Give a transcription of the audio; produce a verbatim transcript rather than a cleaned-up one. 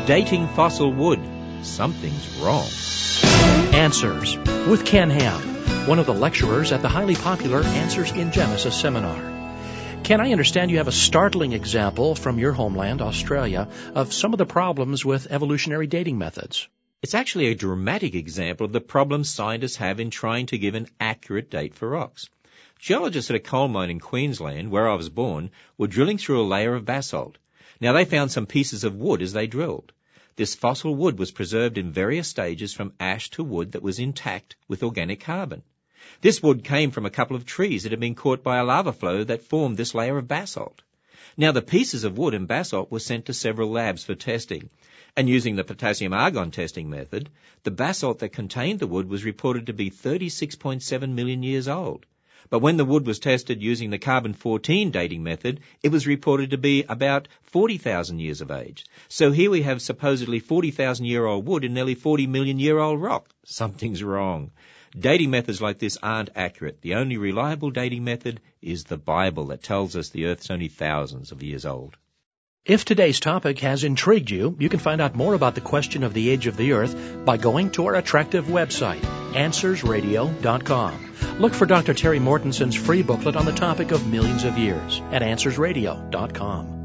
Dating fossil wood. Something's wrong. Answers with Ken Ham, one of the lecturers at the highly popular Answers in Genesis seminar. Ken, I understand you have a startling example from your homeland, Australia, of some of the problems with evolutionary dating methods. It's actually a dramatic example of the problems scientists have in trying to give an accurate date for rocks. Geologists at a coal mine in Queensland, where I was born, were drilling through a layer of basalt. Now, they found some pieces of wood as they drilled. This fossil wood was preserved in various stages from ash to wood that was intact with organic carbon. This wood came from a couple of trees that had been caught by a lava flow that formed this layer of basalt. Now, the pieces of wood and basalt were sent to several labs for testing, and using the potassium argon testing method, the basalt that contained the wood was reported to be thirty-six point seven million years old. But when the wood was tested using the carbon fourteen dating method, it was reported to be about forty thousand years of age. So here we have supposedly forty thousand year old wood in nearly forty million year old rock. Something's wrong. Dating methods like this aren't accurate. The only reliable dating method is the Bible that tells us the Earth's only thousands of years old. If today's topic has intrigued you, you can find out more about the question of the age of the Earth by going to our attractive website, answers radio dot com. Look for Doctor Terry Mortenson's free booklet on the topic of millions of years at answers radio dot com.